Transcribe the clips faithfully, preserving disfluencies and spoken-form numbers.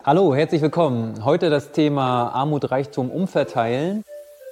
Hallo, herzlich willkommen. Heute das Thema Armut, Reichtum umverteilen.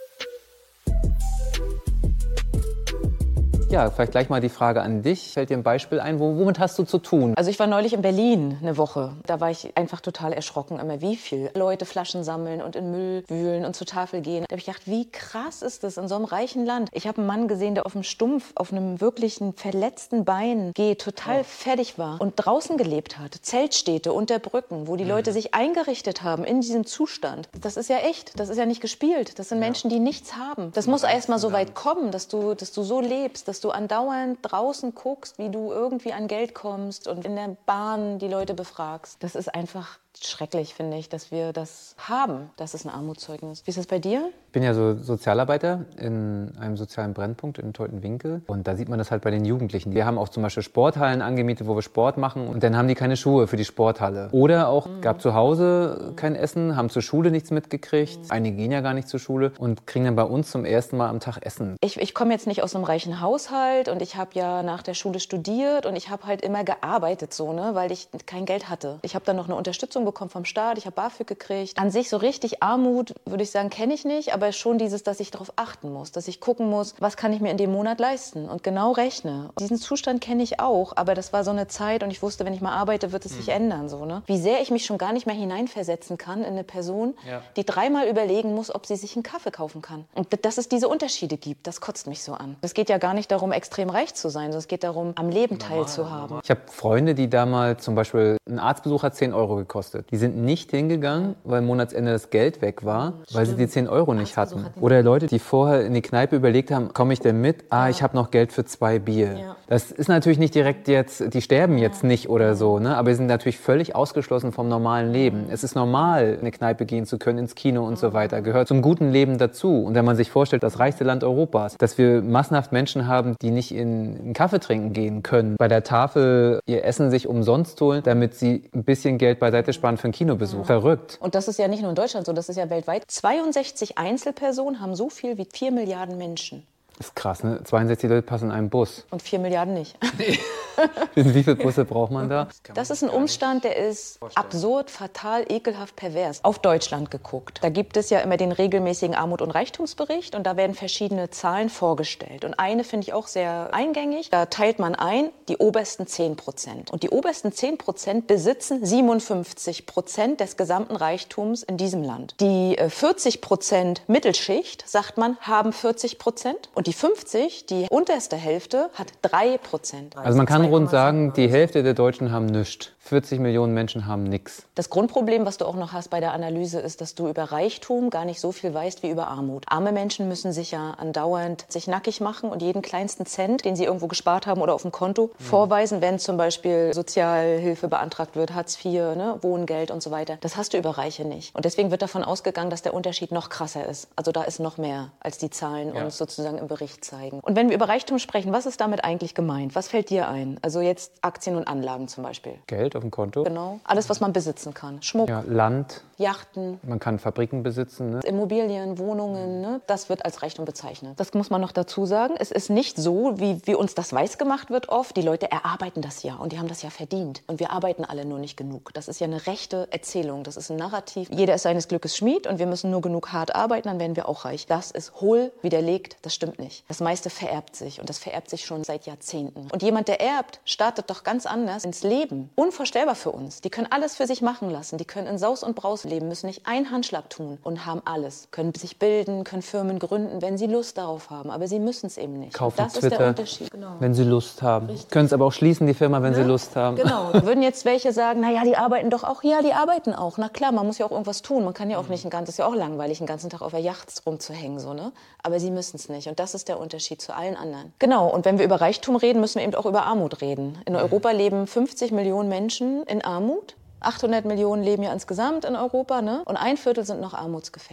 Ja, vielleicht gleich mal die Frage an dich. Fällt dir ein Beispiel ein? Wo, womit hast du zu tun? Also ich war neulich in Berlin eine Woche. Da war ich einfach total erschrocken, immer wie viel Leute Flaschen sammeln und in Müll wühlen und zur Tafel gehen. Da habe ich gedacht, wie krass ist das in so einem reichen Land? Ich habe einen Mann gesehen, der auf dem Stumpf, auf einem wirklichen verletzten Bein geht, total oh. fertig war und draußen gelebt hat. Zeltstädte unter Brücken, wo die mhm. Leute sich eingerichtet haben in diesem Zustand. Das ist ja echt, das ist ja nicht gespielt. Das sind ja. Menschen, die nichts haben. Das ja, muss erst mal so weit kommen, dass du, dass du so lebst, dass du andauernd draußen guckst, wie du irgendwie an Geld kommst und in der Bahn die Leute befragst. Das ist einfach schrecklich, finde ich, dass wir das haben. Das ist ein Armutszeugnis. Wie ist das bei dir? Ich bin ja so Sozialarbeiter in einem sozialen Brennpunkt in Teutoninwinkel. Und da sieht man das halt bei den Jugendlichen. Wir haben auch zum Beispiel Sporthallen angemietet, wo wir Sport machen. Und dann haben die keine Schuhe für die Sporthalle. Oder auch mhm. gab zu Hause kein Essen, haben zur Schule nichts mitgekriegt. Mhm. Einige gehen ja gar nicht zur Schule und kriegen dann bei uns zum ersten Mal am Tag Essen. Ich, ich komme jetzt nicht aus einem reichen Haushalt und ich habe ja nach der Schule studiert und ich habe halt immer gearbeitet, so, ne, weil ich kein Geld hatte. Ich habe dann noch eine Unterstützung bekommen vom Staat, ich habe BAföG gekriegt. An sich so richtig Armut, würde ich sagen, kenne ich nicht, aber schon dieses, dass ich darauf achten muss, dass ich gucken muss, was kann ich mir in dem Monat leisten und genau rechne. Diesen Zustand kenne ich auch, aber das war so eine Zeit und ich wusste, wenn ich mal arbeite, wird es sich mhm. ändern. So, ne? Wie sehr ich mich schon gar nicht mehr hineinversetzen kann in eine Person, ja. die dreimal überlegen muss, ob sie sich einen Kaffee kaufen kann. Und dass es diese Unterschiede gibt, das kotzt mich so an. Es geht ja gar nicht darum, extrem reich zu sein, sondern es geht darum, am Leben teilzuhaben. Ich habe Freunde, die damals zum Beispiel, ein Arztbesuch hat zehn Euro gekostet. Die sind nicht hingegangen, weil Monatsende das Geld weg war, Stimmt. weil sie die zehn Euro nicht hatten. Oder Leute, die vorher in die Kneipe überlegt haben, komme ich denn mit? Ah, ja. ich habe noch Geld für zwei Bier. Ja. Das ist natürlich nicht direkt jetzt, die sterben jetzt nicht oder so, ne? Aber sie sind natürlich völlig ausgeschlossen vom normalen Leben. Es ist normal, in eine Kneipe gehen zu können, ins Kino und so weiter. Gehört zum guten Leben dazu. Und wenn man sich vorstellt, das reichste Land Europas, dass wir massenhaft Menschen haben, die nicht in einen Kaffee trinken gehen können, bei der Tafel ihr Essen sich umsonst holen, damit sie ein bisschen Geld beiseite sparen für einen Kinobesuch. Verrückt. Und das ist ja nicht nur in Deutschland so, das ist ja weltweit. zweiundsechzig Einzelpersonen haben so viel wie vier Milliarden Menschen. Das ist krass, ne? zweiundsechzig Leute passen in einen Bus. Und vier Milliarden nicht. Wie viele Busse braucht man da? Das ist ein Umstand, der ist absurd, fatal, ekelhaft, pervers. Auf Deutschland geguckt. Da gibt es ja immer den regelmäßigen Armut- und Reichtumsbericht und da werden verschiedene Zahlen vorgestellt. Und eine finde ich auch sehr eingängig. Da teilt man ein, die obersten zehn Prozent. Und die obersten zehn Prozent besitzen siebenundfünfzig Prozent des gesamten Reichtums in diesem Land. Die vierzig Prozent Mittelschicht, sagt man, haben vierzig Prozent. Und die fünfzig, die unterste Hälfte, hat drei Prozent. Also man kann rund sagen, die Hälfte der Deutschen haben nichts. vierzig Millionen Menschen haben nichts. Das Grundproblem, was du auch noch hast bei der Analyse, ist, dass du über Reichtum gar nicht so viel weißt wie über Armut. Arme Menschen müssen sich ja andauernd sich nackig machen und jeden kleinsten Cent, den sie irgendwo gespart haben oder auf dem Konto, mhm. vorweisen, wenn zum Beispiel Sozialhilfe beantragt wird, Hartz vier, ne, Wohngeld und so weiter. Das hast du über Reiche nicht. Und deswegen wird davon ausgegangen, dass der Unterschied noch krasser ist. Also da ist noch mehr, als die Zahlen ja. uns sozusagen im Bericht zeigen. Und wenn wir über Reichtum sprechen, was ist damit eigentlich gemeint? Was fällt dir ein? Also jetzt Aktien und Anlagen zum Beispiel. Geld auf dem Konto. Genau. Alles, was man besitzen kann. Schmuck, ja, Land, Yachten. Man kann Fabriken besitzen. Ne? Immobilien, Wohnungen. Ne? Das wird als Reichtum bezeichnet. Das muss man noch dazu sagen. Es ist nicht so, wie, wie uns das weiß gemacht wird oft. Die Leute erarbeiten das ja und die haben das ja verdient. Und wir arbeiten alle nur nicht genug. Das ist ja eine rechte Erzählung. Das ist ein Narrativ. Jeder ist seines Glückes Schmied und wir müssen nur genug hart arbeiten, dann werden wir auch reich. Das ist hohl widerlegt. Das stimmt nicht. Das meiste vererbt sich und das vererbt sich schon seit Jahrzehnten. Und jemand, der erbt, startet doch ganz anders ins Leben. Unvorstellbar für uns. Die können alles für sich machen lassen. Die können in Saus und Braus leben, müssen nicht einen Handschlag tun und haben alles. Können sich bilden, können Firmen gründen, wenn sie Lust darauf haben. Aber sie müssen es eben nicht. Kaufen das Twitter, ist der Unterschied. Genau. Wenn sie Lust haben. Können es aber auch schließen, die Firma, wenn ne? sie Lust haben. Genau. Würden jetzt welche sagen, naja, die arbeiten doch auch. Ja, die arbeiten auch. Na klar, man muss ja auch irgendwas tun. Man kann ja auch nicht ein ganzes, ist ja auch langweilig, den ganzen Tag auf der Yacht rumzuhängen. So, ne? Aber sie müssen es nicht. Und das ist der Unterschied zu allen anderen. Genau. Und wenn wir über Reichtum reden, müssen wir eben auch über Armut reden. In Europa leben fünfzig Millionen Menschen in Armut. achthundert Millionen leben ja insgesamt in Europa, ne? Und ein Viertel sind noch armutsgefährdet.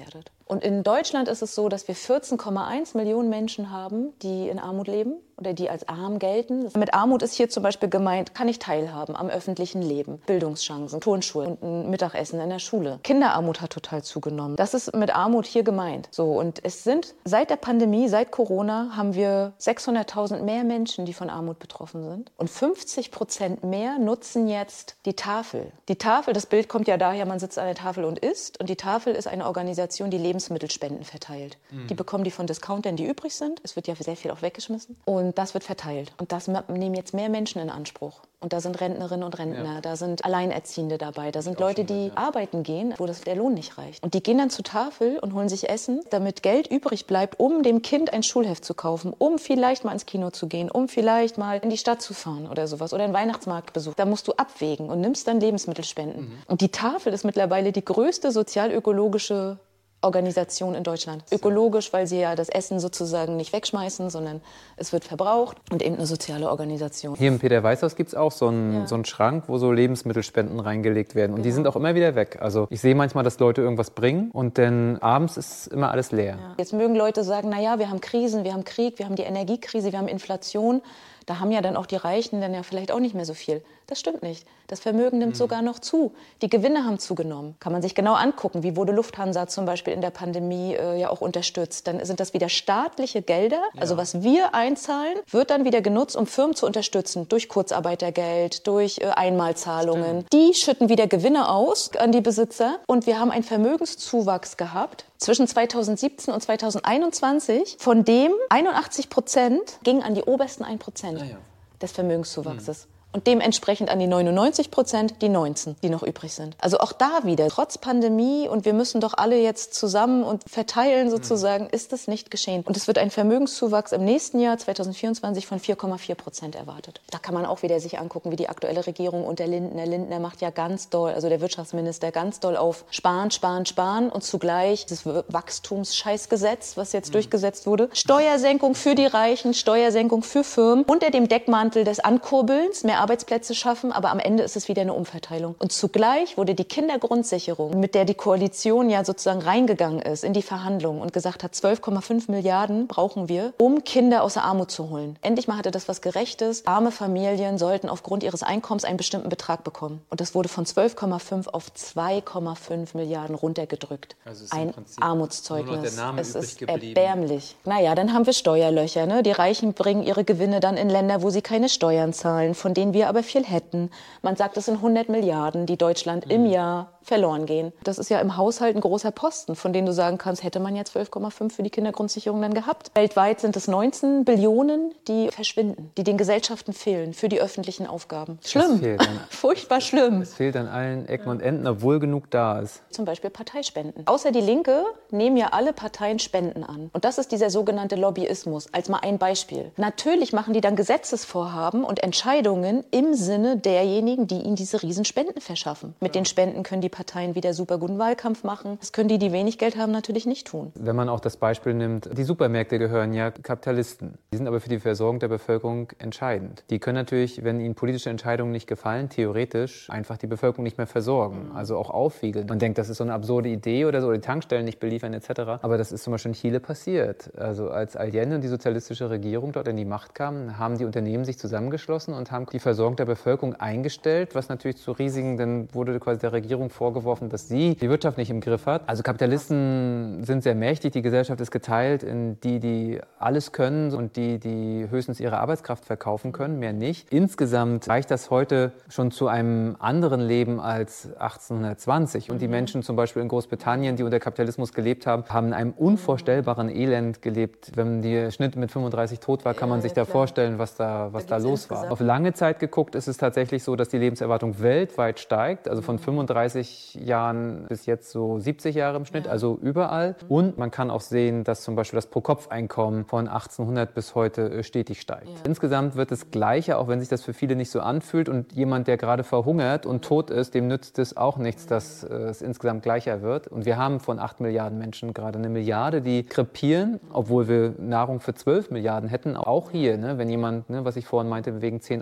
Und in Deutschland ist es so, dass wir vierzehn Komma eins Millionen Menschen haben, die in Armut leben oder die als arm gelten. Mit Armut ist hier zum Beispiel gemeint, kann ich teilhaben am öffentlichen Leben, Bildungschancen, Turnschuhe und ein Mittagessen in der Schule. Kinderarmut hat total zugenommen. Das ist mit Armut hier gemeint. So, und es sind seit der Pandemie, seit Corona, haben wir sechshunderttausend mehr Menschen, die von Armut betroffen sind. Und fünfzig Prozent mehr nutzen jetzt die Tafel. Die Tafel, das Bild kommt ja daher, man sitzt an der Tafel und isst. Und die Tafel ist eine Organisation, die Lebensmittelspenden verteilt. Mhm. Die bekommen die von Discountern, die übrig sind. Es wird ja sehr viel auch weggeschmissen. Und das wird verteilt. Und das nehmen jetzt mehr Menschen in Anspruch. Und da sind Rentnerinnen und Rentner, ja. Da sind Alleinerziehende dabei, da sind Leute, die ja. arbeiten gehen, wo das, der Lohn nicht reicht. Und die gehen dann zur Tafel und holen sich Essen, damit Geld übrig bleibt, um dem Kind ein Schulheft zu kaufen, um vielleicht mal ins Kino zu gehen, um vielleicht mal in die Stadt zu fahren oder sowas oder einen Weihnachtsmarktbesuch. Da musst du abwägen und nimmst dann Lebensmittelspenden. Mhm. Und die Tafel ist mittlerweile die größte sozial-ökologische Organisation in Deutschland. Ökologisch, weil sie ja das Essen sozusagen nicht wegschmeißen, sondern es wird verbraucht und eben eine soziale Organisation. Hier im Peter-Weiß-Haus gibt es auch so einen, ja. so einen Schrank, wo so Lebensmittelspenden reingelegt werden. Und genau. Die sind auch immer wieder weg. Also ich sehe manchmal, dass Leute irgendwas bringen und dann abends ist immer alles leer. Ja. Jetzt mögen Leute sagen, naja, wir haben Krisen, wir haben Krieg, wir haben die Energiekrise, wir haben Inflation. Da haben ja dann auch die Reichen dann ja vielleicht auch nicht mehr so viel. Das stimmt nicht. Das Vermögen nimmt mhm. sogar noch zu. Die Gewinne haben zugenommen. Kann man sich genau angucken, wie wurde Lufthansa zum Beispiel in der Pandemie äh, ja auch unterstützt. Dann sind das wieder staatliche Gelder. Ja. Also was wir einzahlen, wird dann wieder genutzt, um Firmen zu unterstützen. Durch Kurzarbeitergeld, durch äh, Einmalzahlungen. Stimmt. Die schütten wieder Gewinne aus an die Besitzer. Und wir haben einen Vermögenszuwachs gehabt zwischen zweitausendsiebzehn und zweitausendeinundzwanzig, von dem einundachtzig Prozent ging an die obersten ein Prozent ja, ja. des Vermögenszuwachses. Hm. Und dementsprechend an die neunundneunzig Prozent die neunzehn, die noch übrig sind. Also auch da wieder, trotz Pandemie und wir müssen doch alle jetzt zusammen und verteilen sozusagen, mhm. ist das nicht geschehen. Und es wird ein Vermögenszuwachs im nächsten Jahr zweitausendvierundzwanzig von vier Komma vier Prozent erwartet. Da kann man auch wieder sich angucken, wie die aktuelle Regierung unter Lindner. Lindner macht ja ganz doll, also der Wirtschaftsminister, ganz doll auf Sparen, Sparen, Sparen und zugleich das Wachstumsscheißgesetz, was jetzt mhm. durchgesetzt wurde. Steuersenkung für die Reichen, Steuersenkung für Firmen unter dem Deckmantel des Ankurbelns, mehr Arbeitsplätze schaffen, aber am Ende ist es wieder eine Umverteilung. Und zugleich wurde die Kindergrundsicherung, mit der die Koalition ja sozusagen reingegangen ist in die Verhandlungen und gesagt hat, zwölf Komma fünf Milliarden brauchen wir, um Kinder aus der Armut zu holen. Endlich mal hatte das was Gerechtes. Arme Familien sollten aufgrund ihres Einkommens einen bestimmten Betrag bekommen. Und das wurde von zwölf Komma fünf auf zwei Komma fünf Milliarden runtergedrückt. Also ein Armutszeugnis. Nur noch der Name es ist geblieben. Erbärmlich. Naja, dann haben wir Steuerlöcher. Ne? Die Reichen bringen ihre Gewinne dann in Länder, wo sie keine Steuern zahlen, von denen wir aber viel hätten. Man sagt, es sind hundert Milliarden, die Deutschland mhm. im Jahr verloren gehen. Das ist ja im Haushalt ein großer Posten, von dem du sagen kannst, hätte man ja zwölf Komma fünf für die Kindergrundsicherung dann gehabt. Weltweit sind es neunzehn Billionen, die verschwinden, die den Gesellschaften fehlen für die öffentlichen Aufgaben. Schlimm, furchtbar schlimm. Es fehlt an allen Ecken und Enden, obwohl genug da ist. Zum Beispiel Parteispenden. Außer die Linke nehmen ja alle Parteien Spenden an. Und das ist dieser sogenannte Lobbyismus, als mal ein Beispiel. Natürlich machen die dann Gesetzesvorhaben und Entscheidungen im Sinne derjenigen, die ihnen diese Riesenspenden verschaffen. Mit den Spenden können die Parteien wieder super guten Wahlkampf machen. Das können die, die wenig Geld haben, natürlich nicht tun. Wenn man auch das Beispiel nimmt, die Supermärkte gehören ja Kapitalisten. Die sind aber für die Versorgung der Bevölkerung entscheidend. Die können natürlich, wenn ihnen politische Entscheidungen nicht gefallen, theoretisch einfach die Bevölkerung nicht mehr versorgen, also auch aufwiegeln. Man denkt, das ist so eine absurde Idee oder so, oder die Tankstellen nicht beliefern et cetera. Aber das ist zum Beispiel in Chile passiert. Also als Allende und die sozialistische Regierung dort in die Macht kam, haben die Unternehmen sich zusammengeschlossen und haben die Versorgung der Bevölkerung eingestellt, was natürlich zu riesigen, dann wurde quasi der Regierung vorgeworfen, dass sie die Wirtschaft nicht im Griff hat. Also Kapitalisten sind sehr mächtig, die Gesellschaft ist geteilt in die, die alles können und die, die höchstens ihre Arbeitskraft verkaufen können, mehr nicht. Insgesamt reicht das heute schon zu einem anderen Leben als achtzehnhundertzwanzig. Und die Menschen zum Beispiel in Großbritannien, die unter Kapitalismus gelebt haben, haben in einem unvorstellbaren Elend gelebt. Wenn der Schnitt mit fünfunddreißig tot war, kann man sich da vorstellen, was da, was da los war. Auf lange Zeit geguckt ist es tatsächlich so, dass die Lebenserwartung weltweit steigt, also von fünfunddreißig Jahren bis jetzt so siebzig Jahre im Schnitt, also überall. Und man kann auch sehen, dass zum Beispiel das Pro-Kopf-Einkommen von achtzehnhundert bis heute stetig steigt. Ja. Insgesamt wird es gleicher, auch wenn sich das für viele nicht so anfühlt. Und jemand, der gerade verhungert und tot ist, dem nützt es auch nichts, dass es insgesamt gleicher wird. Und wir haben von acht Milliarden Menschen gerade eine Milliarde, die krepieren, obwohl wir Nahrung für zwölf Milliarden hätten. Auch hier, ne, wenn jemand, ne, was ich vorhin meinte, wegen zehn Euro nichts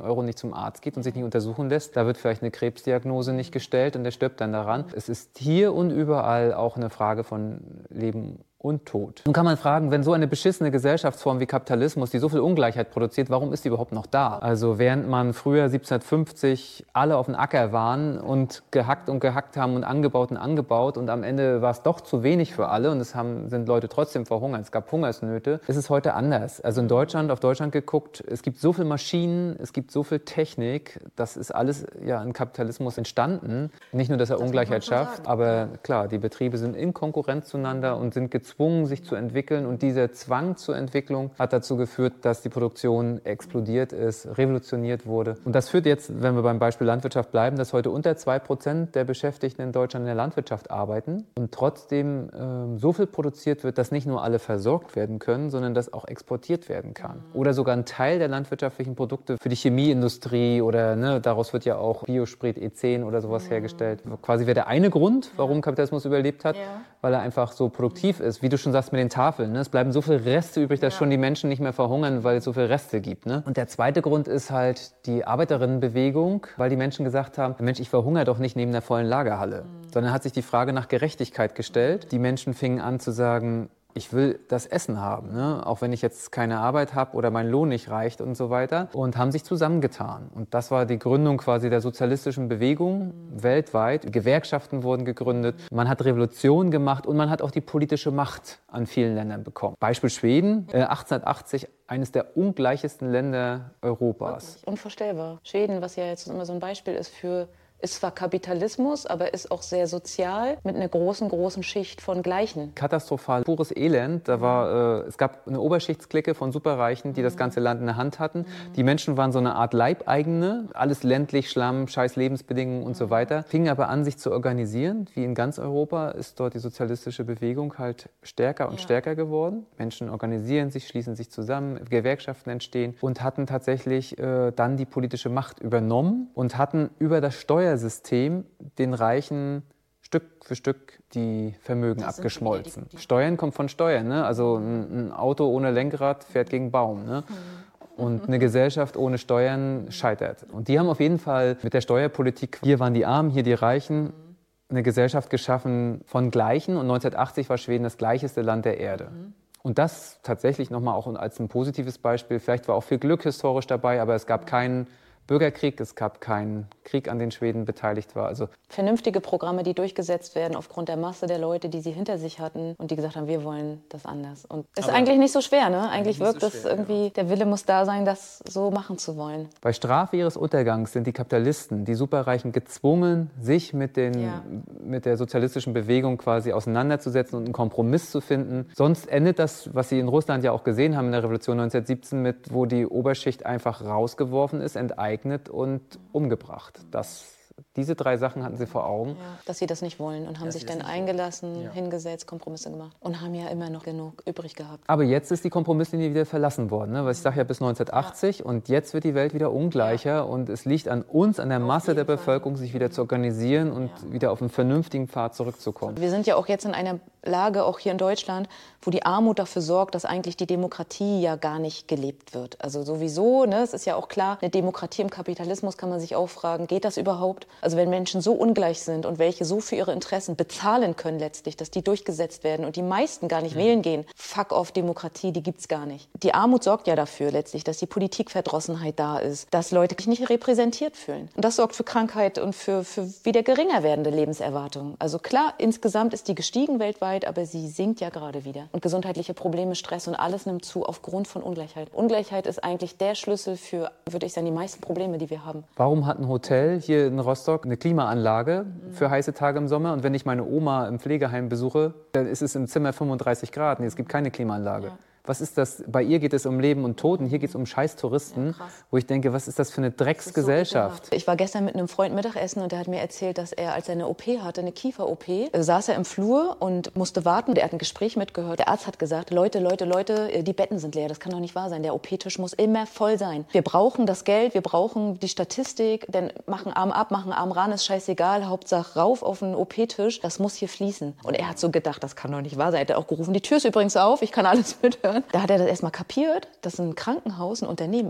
zum Arzt geht und sich nicht untersuchen lässt. Da wird vielleicht eine Krebsdiagnose nicht gestellt und der stirbt dann daran. Es ist hier und überall auch eine Frage von Leben und Tod. Nun kann man fragen, wenn so eine beschissene Gesellschaftsform wie Kapitalismus, die so viel Ungleichheit produziert, warum ist die überhaupt noch da? Also während man früher siebzehnhundertfünfzig alle auf den Acker waren und gehackt und gehackt haben und angebaut und angebaut und am Ende war es doch zu wenig für alle und es haben, sind Leute trotzdem verhungert, es gab Hungersnöte, ist es heute anders. Also in Deutschland, auf Deutschland geguckt, es gibt so viel Maschinen, es gibt so viel Technik, das ist alles ja in Kapitalismus entstanden. Nicht nur, dass er das Ungleichheit schafft, aber klar, die Betriebe sind in Konkurrenz zueinander und sind gezwungen, sich zu entwickeln. Und dieser Zwang zur Entwicklung hat dazu geführt, dass die Produktion explodiert ist, revolutioniert wurde. Und das führt jetzt, wenn wir beim Beispiel Landwirtschaft bleiben, dass heute unter zwei Prozent der Beschäftigten in Deutschland in der Landwirtschaft arbeiten und trotzdem äh, so viel produziert wird, dass nicht nur alle versorgt werden können, sondern dass auch exportiert werden kann. Oder sogar ein Teil der landwirtschaftlichen Produkte für die Chemieindustrie oder ne, daraus wird ja auch Biosprit E zehn oder sowas mhm. hergestellt. Quasi wäre der eine Grund, warum Kapitalismus überlebt hat, ja. weil er einfach so produktiv ist. Wie du schon sagst mit den Tafeln, ne? Es bleiben so viele Reste übrig, dass ja. schon die Menschen nicht mehr verhungern, weil es so viele Reste gibt. Ne? Und der zweite Grund ist halt die Arbeiterinnenbewegung, weil die Menschen gesagt haben, Mensch, ich verhungere doch nicht neben der vollen Lagerhalle. Mhm. Sondern hat sich die Frage nach Gerechtigkeit gestellt. Die Menschen fingen an zu sagen, ich will das Essen haben, ne? Auch wenn ich jetzt keine Arbeit habe oder mein Lohn nicht reicht und so weiter. Und haben sich zusammengetan. Und das war die Gründung quasi der sozialistischen Bewegung mhm. weltweit. Gewerkschaften wurden gegründet, man hat Revolution gemacht und man hat auch die politische Macht an vielen Ländern bekommen. Beispiel Schweden, äh, achtzehnhundertachtzig, eines der ungleichesten Länder Europas. Unvorstellbar. Schweden, was ja jetzt immer so ein Beispiel ist für ist zwar Kapitalismus, aber ist auch sehr sozial mit einer großen, großen Schicht von Gleichen. Katastrophal, pures Elend. Da war, äh, es gab eine Oberschichtsklicke von Superreichen, die mhm. das ganze Land in der Hand hatten. Mhm. Die Menschen waren so eine Art Leibeigene, alles ländlich, Schlamm, scheiß Lebensbedingungen und mhm. so weiter. Fingen aber an, sich zu organisieren. Wie in ganz Europa ist dort die sozialistische Bewegung halt stärker und ja. stärker geworden. Menschen organisieren sich, schließen sich zusammen, Gewerkschaften entstehen und hatten tatsächlich äh, dann die politische Macht übernommen und hatten über das Steuer System den Reichen Stück für Stück die Vermögen das abgeschmolzen. Die, die Steuern kommt von Steuern, ne? Also ein, ein Auto ohne Lenkrad fährt gegen Baum, ne? Und eine Gesellschaft ohne Steuern scheitert. Und die haben auf jeden Fall mit der Steuerpolitik, hier waren die Armen, hier die Reichen, eine Gesellschaft geschaffen von Gleichen. Und neunzehnhundertachtzig war Schweden das gleicheste Land der Erde. Und das tatsächlich nochmal auch als ein positives Beispiel. Vielleicht war auch viel Glück historisch dabei, aber es gab keinen Bürgerkrieg, es gab keinen Krieg, an den Schweden beteiligt war. Also vernünftige Programme, die durchgesetzt werden aufgrund der Masse der Leute, die sie hinter sich hatten und die gesagt haben, wir wollen das anders. Und ist aber eigentlich nicht so schwer, ne? Eigentlich wirkt so es irgendwie, ja. Der Wille muss da sein, das so machen zu wollen. Bei Strafe ihres Untergangs sind die Kapitalisten, die Superreichen, gezwungen, sich mit, den, ja. mit der sozialistischen Bewegung quasi auseinanderzusetzen und einen Kompromiss zu finden. Sonst endet das, was sie in Russland ja auch gesehen haben in der Revolution neunzehnhundertsiebzehn, mit, wo die Oberschicht einfach rausgeworfen ist, enteignet und umgebracht. Das, diese drei Sachen hatten sie vor Augen. Ja, dass sie das nicht wollen und haben dass sich dann eingelassen, ja. hingesetzt, Kompromisse gemacht und haben ja immer noch genug übrig gehabt. Aber jetzt ist die Kompromisslinie wieder verlassen worden. Ne? Weil ich sage ja bis neunzehnhundertachtzig ja. und jetzt wird die Welt wieder ungleicher ja. und es liegt an uns, an der auf Masse der Bevölkerung, sich wieder zu organisieren und ja. wieder auf einen vernünftigen Pfad zurückzukommen. Wir sind ja auch jetzt in einer Lage, auch hier in Deutschland, wo die Armut dafür sorgt, dass eigentlich die Demokratie ja gar nicht gelebt wird. Also sowieso, ne, es ist ja auch klar, eine Demokratie im Kapitalismus kann man sich auch fragen, geht das überhaupt? Also wenn Menschen so ungleich sind und welche so für ihre Interessen bezahlen können letztlich, dass die durchgesetzt werden und die meisten gar nicht ja. wählen gehen, fuck off, Demokratie, die gibt's gar nicht. Die Armut sorgt ja dafür letztlich, dass die Politikverdrossenheit da ist, dass Leute sich nicht repräsentiert fühlen. Und das sorgt für Krankheit und für, für wieder geringer werdende Lebenserwartung. Also klar, insgesamt ist die gestiegen weltweit, aber sie sinkt ja gerade wieder. Und gesundheitliche Probleme, Stress und alles nimmt zu aufgrund von Ungleichheit. Ungleichheit ist eigentlich der Schlüssel für, würde ich sagen, die meisten Probleme, die wir haben. Warum hat ein Hotel hier in Rostock eine Klimaanlage mhm. für heiße Tage im Sommer? Und wenn ich meine Oma im Pflegeheim besuche, dann ist es im Zimmer fünfunddreißig Grad. Nee, es gibt keine Klimaanlage. Ja. Was ist das? Bei ihr geht es um Leben und Tod und hier geht es um scheiß Touristen, ja, wo ich denke, was ist das für eine Drecksgesellschaft? So ich war gestern mit einem Freund Mittagessen und der hat mir erzählt, dass er, als er eine O P hatte, eine Kiefer-O P, saß er im Flur und musste warten. Der hat ein Gespräch mitgehört. Der Arzt hat gesagt, Leute, Leute, Leute, die Betten sind leer, das kann doch nicht wahr sein. Der O P-Tisch muss immer voll sein. Wir brauchen das Geld, wir brauchen die Statistik, denn machen Arm ab, machen Arm ran, ist scheißegal, Hauptsache rauf auf den O P-Tisch, das muss hier fließen. Und er hat so gedacht, das kann doch nicht wahr sein. Er hat auch gerufen, die Tür ist übrigens auf, ich kann alles mithören. Da hat er das erstmal kapiert, dass ein Krankenhaus ein Unternehmen ist.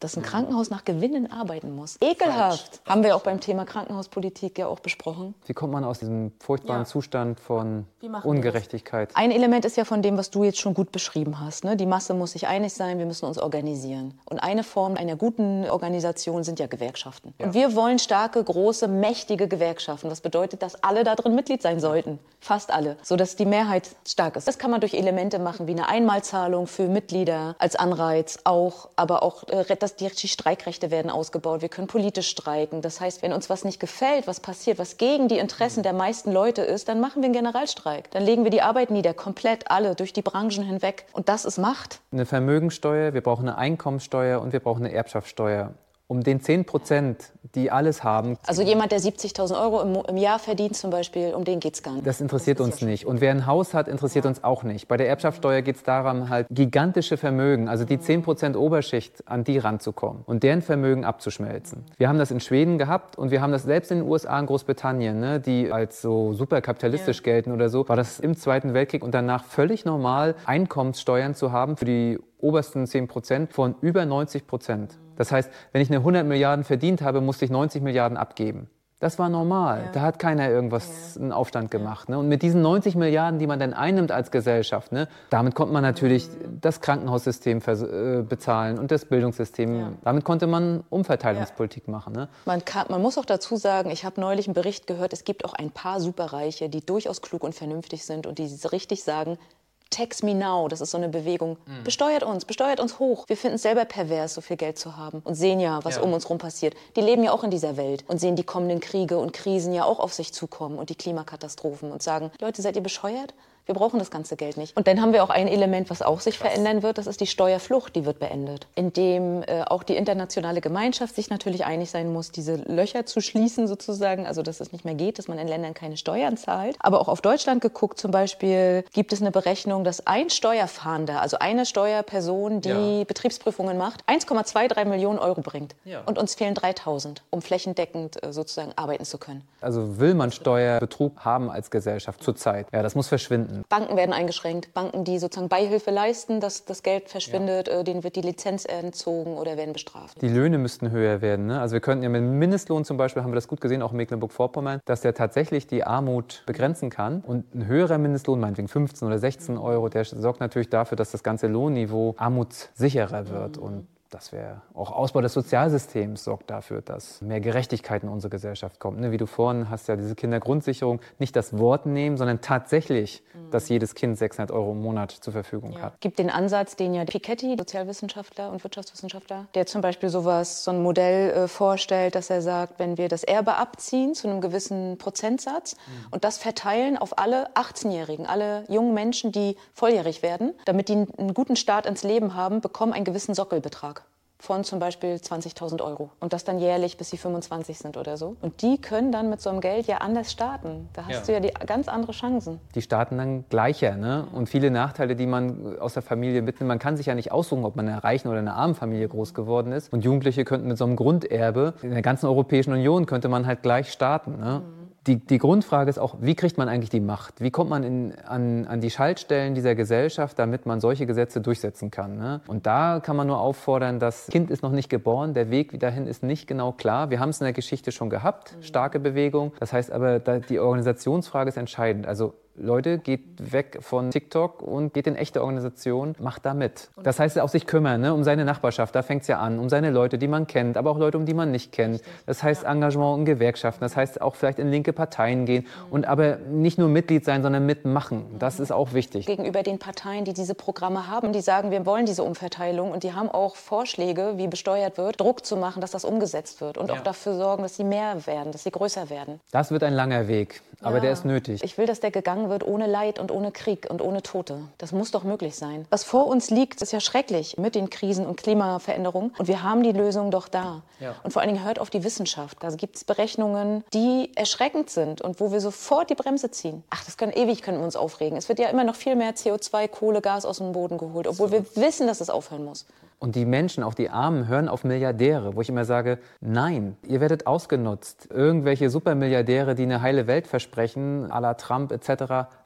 dass ein Krankenhaus nach Gewinnen arbeiten muss. Ekelhaft. Falsch. Haben wir auch beim Thema Krankenhauspolitik ja auch besprochen. Wie kommt man aus diesem furchtbaren ja. Zustand von Ungerechtigkeit? Ein Element ist ja von dem, was du jetzt schon gut beschrieben hast. Ne? Die Masse muss sich einig sein, wir müssen uns organisieren. Und eine Form einer guten Organisation sind ja Gewerkschaften. Ja. Und wir wollen starke, große, mächtige Gewerkschaften. Das bedeutet, dass alle da drin Mitglied sein sollten. Fast alle. Sodass die Mehrheit stark ist. Das kann man durch Elemente machen, wie eine Einmalzahlung für Mitglieder als Anreiz auch. Aber auch, dass die Streikrechte werden ausgebaut. Wir können politisch streiken. Das heißt, wenn uns was nicht gefällt, was passiert, was gegen die Interessen der meisten Leute ist, dann machen wir einen Generalstreik. Dann legen wir die Arbeit nieder, komplett alle, durch die Branchen hinweg. Und das ist Macht. Eine Vermögensteuer, wir brauchen eine Einkommensteuer und wir brauchen eine Erbschaftssteuer. Um den zehn Prozent, die alles haben. Also jemand, der siebzigtausend Euro im, im Jahr verdient zum Beispiel, um den geht es gar nicht. Das interessiert das uns ja nicht. Und wer ein Haus hat, interessiert ja. uns auch nicht. Bei der Erbschaftssteuer geht es darum, halt gigantische Vermögen, also die zehn Prozent Oberschicht, an die ranzukommen und deren Vermögen abzuschmelzen. Wir haben das in Schweden gehabt und wir haben das selbst in den U S A und Großbritannien, ne, die als so super kapitalistisch ja. gelten oder so, war das im Zweiten Weltkrieg und danach völlig normal, Einkommenssteuern zu haben für die obersten zehn Prozent von über neunzig Prozent. Das heißt, wenn ich eine hundert Milliarden verdient habe, musste ich neunzig Milliarden abgeben. Das war normal. Ja. Da hat keiner irgendwas, ja. einen Aufstand gemacht. Ne? Und mit diesen neunzig Milliarden, die man dann einnimmt als Gesellschaft, ne, damit konnte man natürlich mhm. das Krankenhaussystem äh, bezahlen und das Bildungssystem. Ja. Damit konnte man Umverteilungspolitik ja. machen. Ne? Man, kann, man muss auch dazu sagen, ich habe neulich einen Bericht gehört, es gibt auch ein paar Superreiche, die durchaus klug und vernünftig sind und die richtig sagen, Tax me now, das ist so eine Bewegung. Mhm. Besteuert uns, besteuert uns hoch. Wir finden es selber pervers, so viel Geld zu haben und sehen ja, was ja. um uns rum passiert. Die leben ja auch in dieser Welt und sehen die kommenden Kriege und Krisen ja auch auf sich zukommen und die Klimakatastrophen und sagen, Leute, seid ihr bescheuert? Wir brauchen das ganze Geld nicht. Und dann haben wir auch ein Element, was auch sich verändern wird, das ist die Steuerflucht, die wird beendet. Indem äh, auch die internationale Gemeinschaft sich natürlich einig sein muss, diese Löcher zu schließen sozusagen, also dass es nicht mehr geht, dass man in Ländern keine Steuern zahlt. Aber auch auf Deutschland geguckt zum Beispiel gibt es eine Berechnung, dass ein Steuerfahnder, also eine Steuerperson, die ja. Betriebsprüfungen macht, eins Komma zweiundzwanzig Millionen Euro bringt. Ja. Und uns fehlen dreitausend, um flächendeckend äh, sozusagen arbeiten zu können. Also will man Steuerbetrug haben als Gesellschaft zurzeit? Ja, das muss verschwinden. Banken werden eingeschränkt. Banken, die sozusagen Beihilfe leisten, dass das Geld verschwindet, ja. denen wird die Lizenz entzogen oder werden bestraft. Die Löhne müssten höher werden. Ne? Also wir könnten ja mit dem Mindestlohn zum Beispiel, haben wir das gut gesehen, auch in Mecklenburg-Vorpommern, dass der tatsächlich die Armut begrenzen kann. Und ein höherer Mindestlohn, meinetwegen fünfzehn oder sechzehn Euro, der sorgt natürlich dafür, dass das ganze Lohnniveau armutssicherer wird. Mhm. Und das wäre auch Ausbau des Sozialsystems sorgt dafür, dass mehr Gerechtigkeit in unsere Gesellschaft kommt. Ne? Wie du vorhin hast ja diese Kindergrundsicherung, nicht das Wort nehmen, sondern tatsächlich, mhm. dass jedes Kind sechshundert Euro im Monat zur Verfügung ja. hat. Es gibt den Ansatz, den ja Piketty, Sozialwissenschaftler und Wirtschaftswissenschaftler, der zum Beispiel sowas, so ein Modell äh, vorstellt, dass er sagt, wenn wir das Erbe abziehen zu einem gewissen Prozentsatz mhm. und das verteilen auf alle achtzehnjährigen, alle jungen Menschen, die volljährig werden, damit die einen guten Start ins Leben haben, bekommen einen gewissen Sockelbetrag von zum Beispiel zwanzigtausend Euro. Und das dann jährlich, bis sie fünfundzwanzig sind oder so. Und die können dann mit so einem Geld ja anders starten. Da hast ja. du ja die ganz andere Chancen. Die starten dann gleicher, ne? Und viele Nachteile, die man aus der Familie mitnimmt. Man kann sich ja nicht aussuchen, ob man in einer reichen oder einer armen Familie groß geworden ist. Und Jugendliche könnten mit so einem Grunderbe, in der ganzen Europäischen Union könnte man halt gleich starten, ne? Mhm. Die, die Grundfrage ist auch, wie kriegt man eigentlich die Macht? Wie kommt man in, an, an die Schaltstellen dieser Gesellschaft, damit man solche Gesetze durchsetzen kann? Ne? Und da kann man nur auffordern, das Kind ist noch nicht geboren, der Weg dahin ist nicht genau klar. Wir haben es in der Geschichte schon gehabt, starke Bewegung. Das heißt aber, da, die Organisationsfrage ist entscheidend. Also Leute, geht weg von TikTok und geht in echte Organisationen, macht da mit. Das heißt, auch sich kümmern, ne, um seine Nachbarschaft, da fängt es ja an, um seine Leute, die man kennt, aber auch Leute, um die man nicht kennt. Das heißt Engagement in Gewerkschaften, das heißt auch vielleicht in linke Parteien gehen und aber nicht nur Mitglied sein, sondern mitmachen. Das ist auch wichtig. Gegenüber den Parteien, die diese Programme haben, die sagen, wir wollen diese Umverteilung und die haben auch Vorschläge, wie besteuert wird, Druck zu machen, dass das umgesetzt wird und ja. auch dafür sorgen, dass sie mehr werden, dass sie größer werden. Das wird ein langer Weg, aber ja. der ist nötig. Ich will, dass der gegangen wird ohne Leid und ohne Krieg und ohne Tote. Das muss doch möglich sein. Was vor uns liegt, ist ja schrecklich mit den Krisen und Klimaveränderungen. Und wir haben die Lösung doch da. Ja. Und vor allen Dingen hört auf die Wissenschaft. Da gibt es Berechnungen, die erschreckend sind und wo wir sofort die Bremse ziehen. Ach, das können ewig können wir uns aufregen. Es wird ja immer noch viel mehr C O zwei, Kohle, Gas aus dem Boden geholt, obwohl so. wir wissen, dass es aufhören muss. Und die Menschen, auch die Armen, hören auf Milliardäre, wo ich immer sage, nein, ihr werdet ausgenutzt. Irgendwelche Supermilliardäre, die eine heile Welt versprechen, à la Trump et cetera,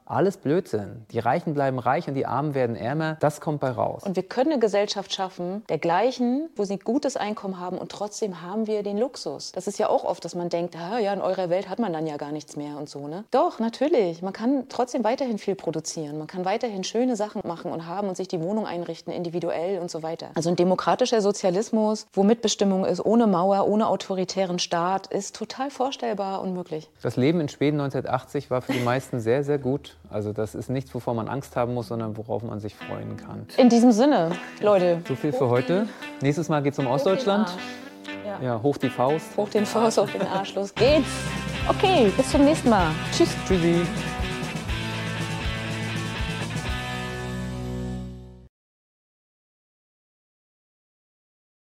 Alles Blödsinn. Die Reichen bleiben reich und die Armen werden ärmer. Das kommt bei raus. Und wir können eine Gesellschaft schaffen, dergleichen, wo sie gutes Einkommen haben und trotzdem haben wir den Luxus. Das ist ja auch oft, dass man denkt, ah, ja, in eurer Welt hat man dann ja gar nichts mehr und so, ne? Doch, natürlich. Man kann trotzdem weiterhin viel produzieren. Man kann weiterhin schöne Sachen machen und haben und sich die Wohnung einrichten, individuell und so weiter. Also ein demokratischer Sozialismus, wo Mitbestimmung ist, ohne Mauer, ohne autoritären Staat, ist total vorstellbar und möglich. Das Leben in Schweden neunzehnhundertachtzig war für die meisten sehr, sehr gut. Also das ist nichts, wovor man Angst haben muss, sondern worauf man sich freuen kann. In diesem Sinne, Leute. So viel für heute. Nächstes Mal geht es um Ostdeutschland. Ja. Ja, hoch die Faust. Hoch den Faust auf den Arsch, los geht's. Okay, bis zum nächsten Mal. Tschüss. Tschüssi.